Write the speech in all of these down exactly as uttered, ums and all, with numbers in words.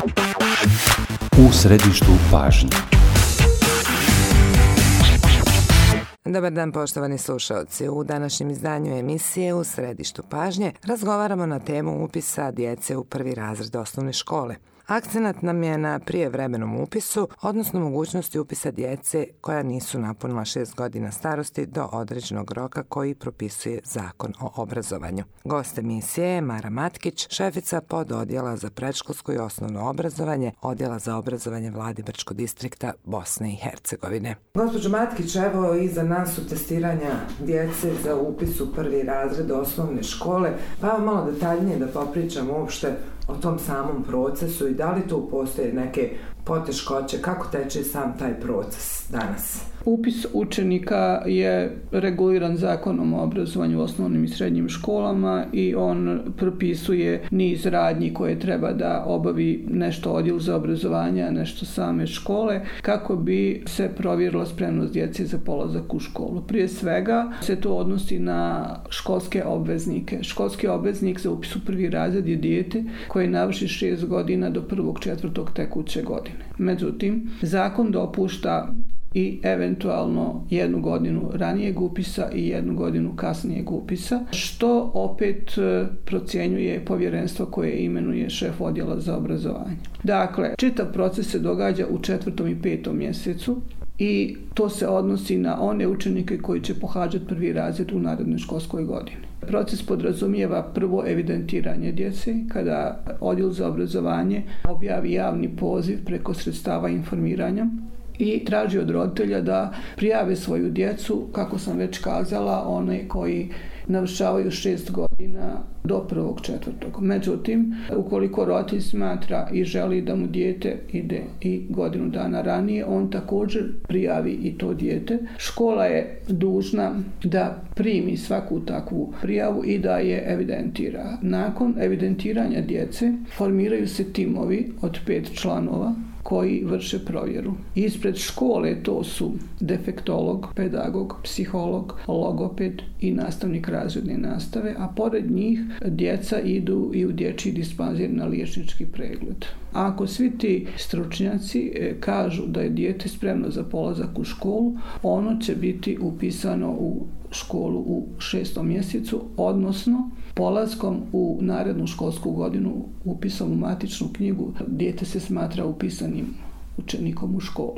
U središtu pažnje. Dobar dan, poštovani slušalci. U današnjem izdanju emisije U središtu pažnje razgovaramo na temu upisa djece u prvi razred osnovne škole. Akcenat nam je na prijevremenom upisu, odnosno mogućnosti upisa djece koja nisu napunila šest godina starosti do određenog roka koji propisuje Zakon o obrazovanju. Gost emisije je Mara Matkić, šefica pododjela za predškolsko i osnovno obrazovanje, Odjela za obrazovanje Vladimirčkog distrikta Bosne i Hercegovine. Gospođo Matkić, evo iza nas su testiranja djece za upis u prvi razred osnovne škole, pa evo malo detaljnije da popričamo uopšte o tom samom procesu i da li tu postoje neke poteškoće, kako teče sam taj proces danas? Upis učenika je reguliran Zakonom o obrazovanju u osnovnim i srednjim školama i on propisuje niz radnji koje treba da obavi nešto odjel za obrazovanje, a nešto same škole, kako bi se provjerila spremnost djece za polazak u školu. Prije svega se to odnosi na školske obveznike. Školski obveznik za upis u prvi razred je dijete koje navrši šest godina do prvog četvrtog tekuće godine. Međutim, zakon dopušta i eventualno jednu godinu ranijeg upisa i jednu godinu kasnijeg upisa, što opet procjenjuje povjerenstvo koje imenuje šef odjela za obrazovanje. Dakle, čitav proces se događa u četvrtom i petom mjesecu i to se odnosi na one učenike koji će pohađati prvi razred u narednoj školskoj godini. Proces podrazumijeva prvo evidentiranje djece, kada odjel za obrazovanje objavi javni poziv preko sredstava informiranja i traži od roditelja da prijave svoju djecu, kako sam već kazala, one koji navršavaju šest godina do prvog četvrtog. Međutim, ukoliko roditelj smatra i želi da mu dijete ide i godinu dana ranije, on također prijavi i to dijete. Škola je dužna da primi svaku takvu prijavu i da je evidentira. Nakon evidentiranja djece formiraju se timovi od pet članova koji vrše provjeru. Ispred škole to su defektolog, pedagog, psiholog, logoped i nastavnik razredne nastave, a pored njih djeca idu i u dječji dispanzir na liječnički pregled. Ako svi ti stručnjaci kažu da je dijete spremno za polazak u školu, ono će biti upisano u školu u šestom mjesecu, odnosno polaskom u narednu školsku godinu upisom u matičnu knjigu dijete se smatra upisanim učenikom u školu.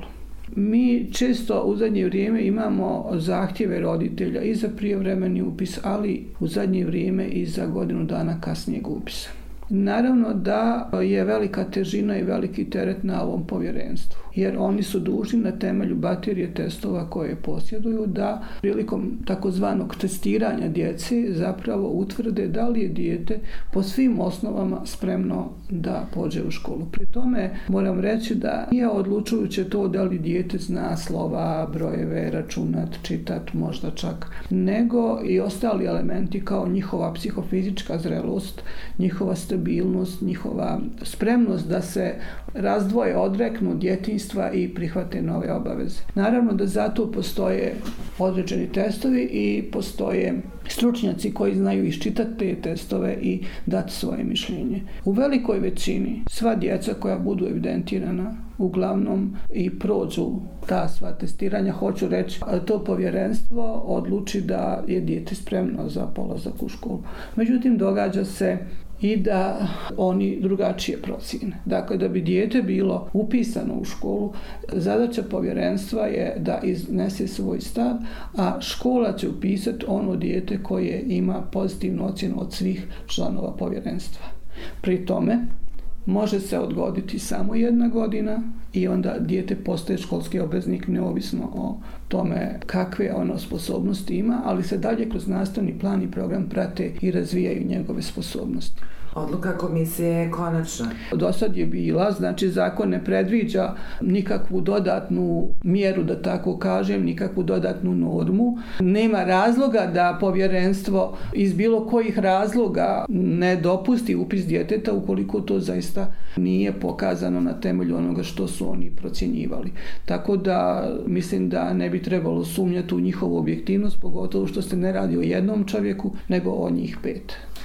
Mi često u zadnje vrijeme imamo zahtjeve roditelja i za prijevremeni upis, ali u zadnje vrijeme i za godinu dana kasnijeg upisa. Naravno da je velika težina i veliki teret na ovom povjerenstvu, jer oni su dužni na temelju baterije testova koje posjeduju da prilikom takozvanog testiranja djece zapravo utvrde da li je dijete po svim osnovama spremno da pođe u školu. Pri tome moram reći da nije odlučujuće to da li dijete zna slova, brojeve, računat, čitat, možda čak, nego i ostali elementi kao njihova psihofizička zrelost, njihova stabilnost, njihova spremnost da se razdvoje, odreknu djetinjstva i prihvate nove obaveze. Naravno da zato postoje određeni testovi i postoje stručnjaci koji znaju iščitati te testove i dati svoje mišljenje. U velikoj većini sva djeca koja budu evidentirana uglavnom i prođu ta sva testiranja, hoću reći, to povjerenstvo odluči da je dijete spremno za polazak u školu. Međutim, događa se i da oni drugačije procjene. Dakle, da bi dijete bilo upisano u školu, zadaća povjerenstva je da iznese svoj stav, a škola će upisati ono dijete koje ima pozitivnu ocjenu od svih članova povjerenstva. Pri tome, može se odgoditi samo jedna godina i onda dijete postaje školski obveznik neovisno o tome kakve ono sposobnosti ima, ali se dalje kroz nastavni plan i program prate i razvijaju njegove sposobnosti. Odluka komisije je konačna. Do sad je bila, znači zakon ne predviđa nikakvu dodatnu mjeru, da tako kažem, nikakvu dodatnu normu. Nema razloga da povjerenstvo iz bilo kojih razloga ne dopusti upis djeteta ukoliko to zaista nije pokazano na temelju onoga što su oni procjenjivali. Tako da mislim da ne bi trebalo sumnjati u njihovu objektivnost, pogotovo što se ne radi o jednom čovjeku, nego o njih pet.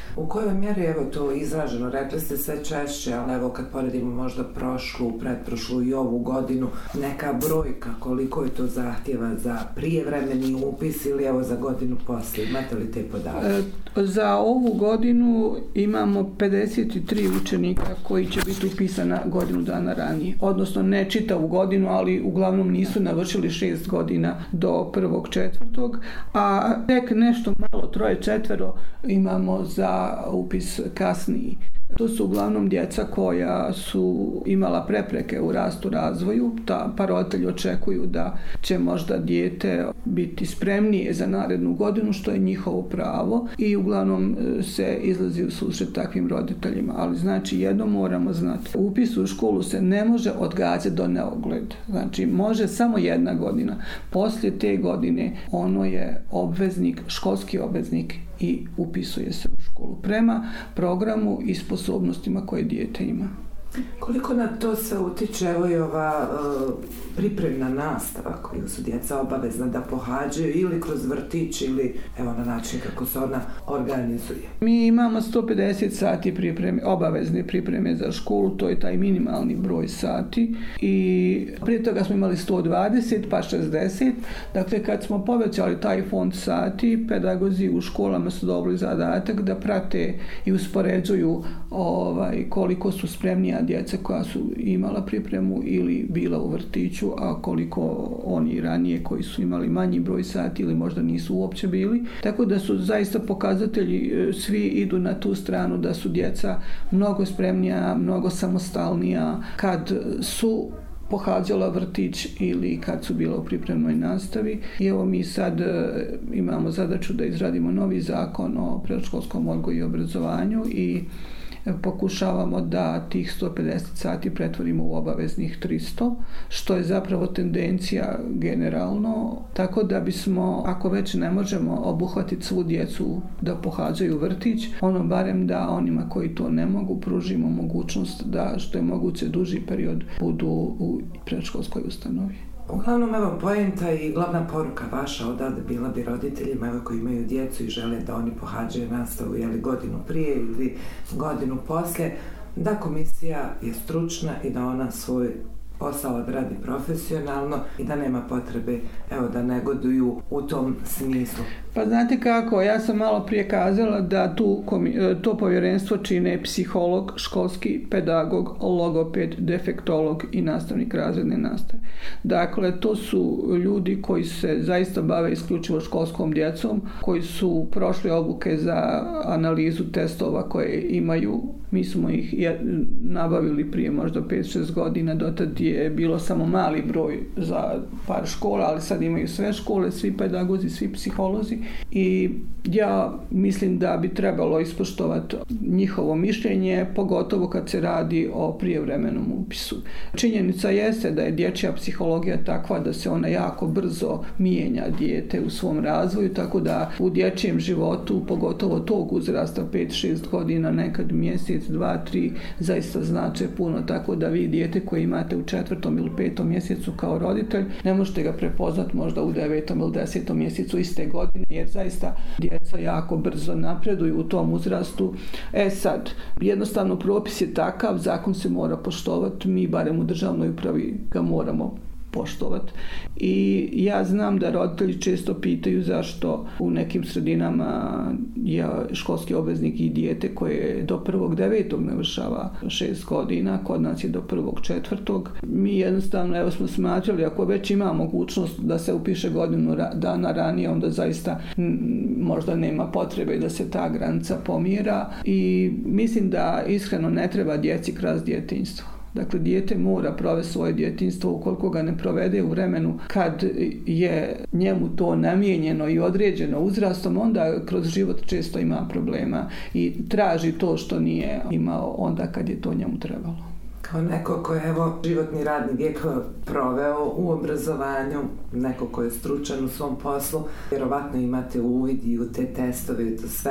U kojoj mjeri, evo to izraženo, rekli ste sve češće, ali evo kad poredimo možda prošlu, pretprošlu i ovu godinu, neka brojka koliko je to zahtjeva za prijevremeni upis ili evo za godinu poslije, imate li te podatke? E, za ovu godinu imamo pedeset tri učenika koji će biti upisana godinu dana ranije, odnosno ne čitavu godinu, ali uglavnom nisu navršili šest godina do prvog četvrtog, a tek nešto malo, troje, četvero imamo za upis kasniji. To su uglavnom djeca koja su imala prepreke u rastu, razvoju, ta, pa roditelji očekuju da će možda dijete biti spremnije za narednu godinu, što je njihovo pravo, i uglavnom se izlazi u susret takvim roditeljima. Ali znači jedno moramo znati, upis u školu se ne može odgađati do neogled. Znači može samo jedna godina. Poslije te godine ono je obveznik, školski obveznik i upisuje se u školu prema programu i sposobnostima koje dijete ima. Koliko na to sve utiče evo i ova uh, pripremna nastava koju su djeca obavezna da pohađaju ili kroz vrtić ili evo na način kako se ona organizuje? Mi imamo sto pedeset sati pripreme, obavezne pripreme za školu, to je taj minimalni broj sati, i prije toga smo imali sto dvadeset pa šezdeset. Dakle, kad smo povećali taj fond sati, pedagozi u školama su dobili zadatak da prate i uspoređuju ovaj, koliko su spremnija djece koja su imala pripremu ili bila u vrtiću, a koliko oni ranije koji su imali manji broj sati ili možda nisu uopće bili. Tako da su zaista pokazatelji, svi idu na tu stranu da su djeca mnogo spremnija, mnogo samostalnija kad su pohađala vrtić ili kad su bila u pripremnoj nastavi. I evo mi sad imamo zadaću da izradimo novi zakon o predškolskom odgoju i obrazovanju i pokušavamo da tih sto pedeset sati pretvorimo u obaveznih tristo, što je zapravo tendencija generalno, tako da bismo, ako već ne možemo obuhvatiti svu djecu da pohađaju vrtić, ono barem da onima koji to ne mogu pružimo mogućnost da što je moguće duži period budu u predškolskoj ustanovi. Uglavnom, evo, poenta i glavna poruka vaša odavde bila bi roditeljima evo, koji imaju djecu i žele da oni pohađaju nastavu jeli, godinu prije ili godinu poslije, da komisija je stručna i da ona svoj posao odradi profesionalno i da nema potrebe evo, da negoduju u tom smislu. Pa znate kako, ja sam malo prije kazala da tu, to povjerenstvo čine psiholog, školski pedagog, logoped, defektolog i nastavnik razredne nastave. Dakle, to su ljudi koji se zaista bave isključivo školskom djecom, koji su prošli obuke za analizu testova koje imaju. Mi smo ih nabavili prije možda pet šest godina, dotad je bilo samo mali broj za par škola, ali sad imaju sve škole, svi pedagozi, svi psiholozi, i ja mislim da bi trebalo ispoštovati njihovo mišljenje, pogotovo kad se radi o prijevremenom upisu. Činjenica jeste da je dječja psihologija takva da se ona jako brzo mijenja dijete u svom razvoju, tako da u dječjem životu, pogotovo tog uzrasta pet šest godina, nekad mjesec, dva, tri, zaista znače puno, tako da vi dijete koje imate u četvrtom ili petom mjesecu kao roditelj, ne možete ga prepoznati možda u devetom ili desetom mjesecu iste godine, jer zaista djeca jako brzo napreduju u tom uzrastu. E sad, jednostavno propis je takav, zakon se mora poštovati, mi barem u državnoj upravi ga moramo poštovati. I ja znam da roditelji često pitaju zašto u nekim sredinama je školski obveznik i dijete koje do prvog devetog navršava šest godina, kod nas je do prvog četvrtog. Mi jednostavno evo smo smatrali, ako već ima mogućnost da se upiše godinu dana ranije, onda zaista možda nema potrebe da se ta granica pomjera, i mislim da iskreno ne treba djeci krasti djetinjstvo. Dakle, dijete mora provesti svoje djetinjstvo, ukoliko ga ne provede u vremenu kad je njemu to namijenjeno i određeno uzrastom, onda kroz život često ima problema i traži to što nije imao onda kad je to njemu trebalo. Kao neko ko je evo, životni radni vijek proveo u obrazovanju, neko ko je stručan u svom poslu, vjerovatno imate uvid i u te testove i to sve.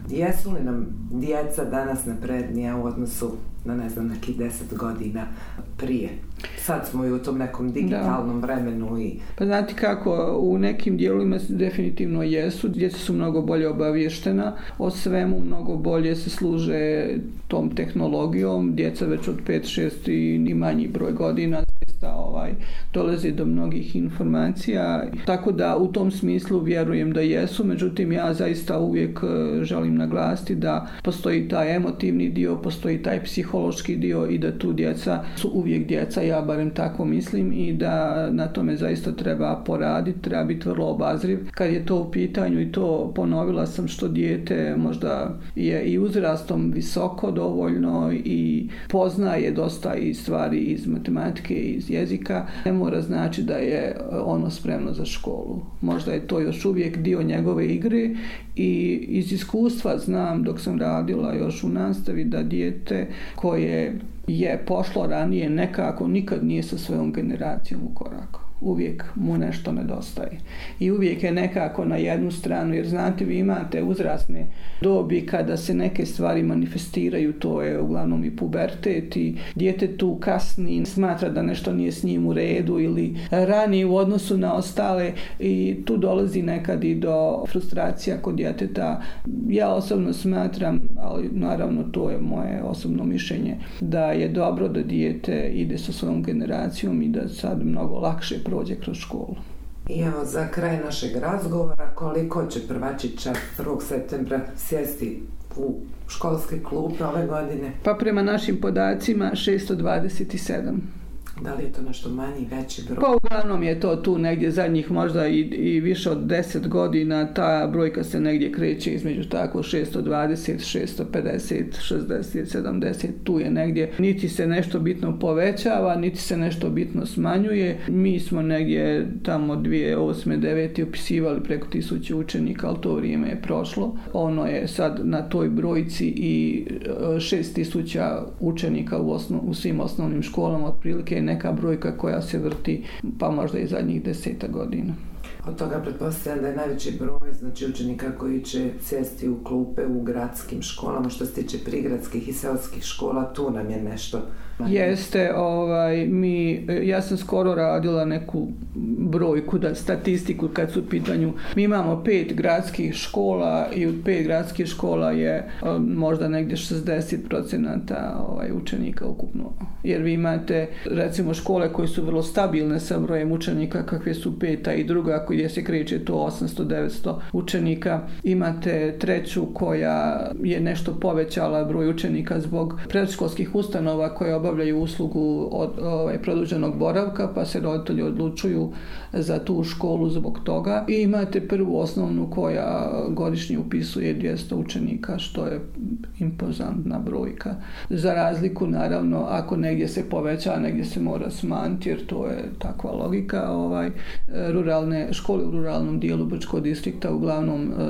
Jesu li nam djeca danas naprednija u odnosu na, ne znam, nekih deset godina prije? Sad smo i u tom nekom digitalnom da. vremenu. I... Pa znate kako, u nekim dijelovima definitivno jesu. Djeca su mnogo bolje obavještena o svemu, mnogo bolje se služe tom tehnologijom. Djeca već od pet šest i ni manji broj godina ovaj, dolazi do mnogih informacija. Tako da u tom smislu vjerujem da jesu. Međutim, ja zaista uvijek želim naglasiti da postoji taj emotivni dio, postoji taj psihološki dio i da tu djeca su uvijek djeca, ja barem tako mislim, i da na tome zaista treba poraditi, treba biti vrlo obazriv. Kad je to u pitanju, i to ponovila sam, što dijete možda je i uzrastom visoko dovoljno i poznaje dosta i stvari iz matematike i iz jezika, ne mora znači da je ono spremno za školu. Možda je to još uvijek dio njegove igre i iz iskustva znam, dok sam radila još u nastavi, da dijete koje je pošlo ranije nekako nikad nije sa svojom generacijom u koraku. Uvijek mu nešto nedostaje. I uvijek je nekako na jednu stranu, jer znate, vi imate uzrasne dobi kada se neke stvari manifestiraju, to je uglavnom i pubertet, i dijete tu kasni, smatra da nešto nije s njim u redu ili rani u odnosu na ostale, i tu dolazi nekad i do frustracija kod djeteta. Ja osobno smatram, ali naravno to je moje osobno mišljenje, da je dobro da dijete ide sa svojom generacijom i da sad mnogo lakše prođe kroz školu. I evo, za kraj našeg razgovora, koliko će prvačića prvog septembra sjesti u školske klupe ove godine? Pa prema našim podacima šesto dvadeset sedam. Da li je to nešto manji, veći broj? Pa uglavnom je to tu negdje zadnjih možda i, i više od deset godina. Ta brojka se negdje kreće između tako šesto dvadeset, šesto pedeset, šezdeset, sedamdeset. Tu je negdje. Niti se nešto bitno povećava, niti se nešto bitno smanjuje. Mi smo negdje tamo dvije tisuće osme, devete upisivali preko tisuće učenika, ali to vrijeme je prošlo. Ono je sad na toj brojci i šest tisuća učenika u, osnov, u svim osnovnim školama, otprilike neka brojka koja se vrti pa možda i zadnjih deseta godina. Od toga pretpostavljam da je najveći broj, znači, učenika koji će sjesti u klupe u gradskim školama. Što se tiče prigradskih i seoskih škola, tu nam je nešto. Jeste, ovaj, mi, ja sam skoro radila neku brojku, da, statistiku kad su u pitanju. Mi imamo pet gradskih škola i od pet gradskih škola je um, možda negdje šezdeset procenata ovaj, učenika ukupno. Jer vi imate recimo škole koje su vrlo stabilne sa brojem učenika, kakve su peta i druga gdje se kreće to osamsto do devetsto učenika. Imate treću koja je nešto povećala broj učenika zbog predškolskih ustanova koje obavljaju uslugu od ovaj, produženog boravka, pa se roditelji odlučuju za tu školu zbog toga. I imate prvu osnovnu koja godišnje upisuje dvjesto učenika, što je impozantna brojka. Za razliku, naravno, ako negdje se poveća, negdje se mora smanjiti, jer to je takva logika. Ovaj, ruralne škole u ruralnom dijelu Brčkog distrikta uglavnom e,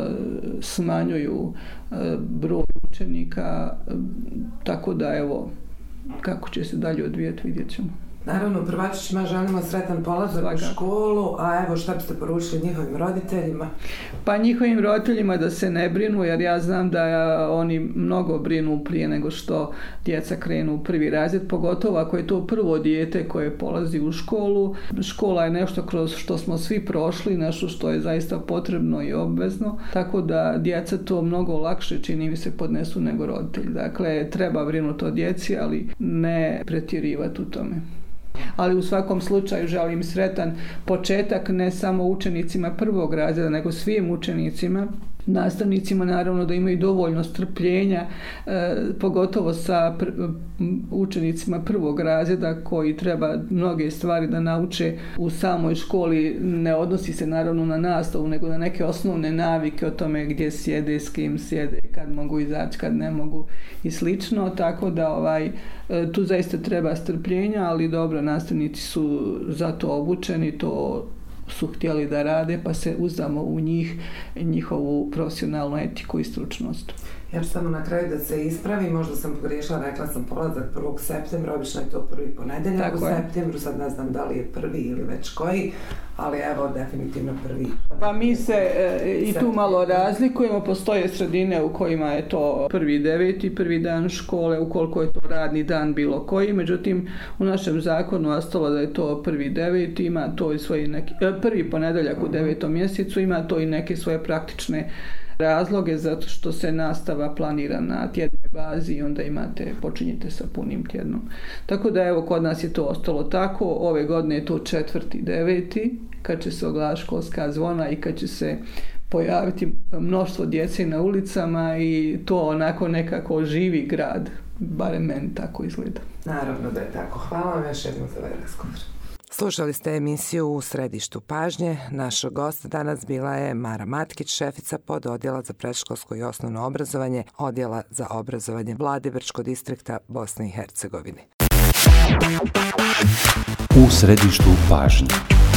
smanjuju e, broj učenika, e, tako da evo, kako će se dalje odvijeti, vidjet ćemo. Naravno, prvačićima želimo sretan polazak u školu, a evo šta biste poručili njihovim roditeljima? Pa njihovim roditeljima da se ne brinu, jer ja znam da oni mnogo brinu prije nego što djeca krenu u prvi razred, pogotovo ako je to prvo dijete koje polazi u školu. Škola je nešto kroz što smo svi prošli, nešto što je zaista potrebno i obvezno, tako da djeca to mnogo lakše, čini mi se, podnesu nego roditelji. Dakle, treba brinuti o djeci, ali ne pretjerivati u tome. Ali u svakom slučaju želim sretan početak ne samo učenicima prvog razreda, nego svim učenicima. Nastavnicima naravno da imaju dovoljno strpljenja, e, pogotovo sa pr- učenicima prvog razreda koji treba mnoge stvari da nauče u samoj školi. Ne odnosi se naravno na nastavu, nego na neke osnovne navike o tome gdje sjede, s kim sjede, kad mogu izaći, kad ne mogu i slično. Tako da ovaj, e, tu zaista treba strpljenja, ali dobro, nastavnici su za to obučeni, to su htjeli da rade, pa se uzdamo u njih, njihovu profesionalnu etiku i stručnost. Ja ću samo na kraju da se ispravi, možda sam pogriješila, rekla sam polazak prvog septembra, obično je to prvi ponedeljak u septembru, sad ne znam da li je prvi ili već koji, ali evo definitivno prvi. Pa mi se e, i tu malo razlikujemo, postoje sredine u kojima je to prvi deveti, prvi dan škole, ukoliko je to radni dan bilo koji, međutim u našem zakonu ostalo da je to prvi deveti, ima to i svoji neki, e, prvi ponedeljak u devetom mjesecu, ima to i neke svoje praktične razloge zato što se nastava planira na tjednoj bazi i onda imate, počinjete sa punim tjednom. Tako da evo kod nas je to ostalo tako, ove godine je to četvrti deveti kad će se oglasiti školska zvona i kad će se pojaviti mnoštvo djece na ulicama i to onako nekako živi grad, barem meni tako izgleda. Naravno da je tako. Hvala vam još jednom za ovaj razgovor. Slušali ste emisiju U središtu pažnje. Naša gost danas bila je Mara Matkić, šefica pod odjela za predškolsko i osnovno obrazovanje, odjela za obrazovanje Vladivrčkog distrikta Bosne i Hercegovine. U središtu pažnje.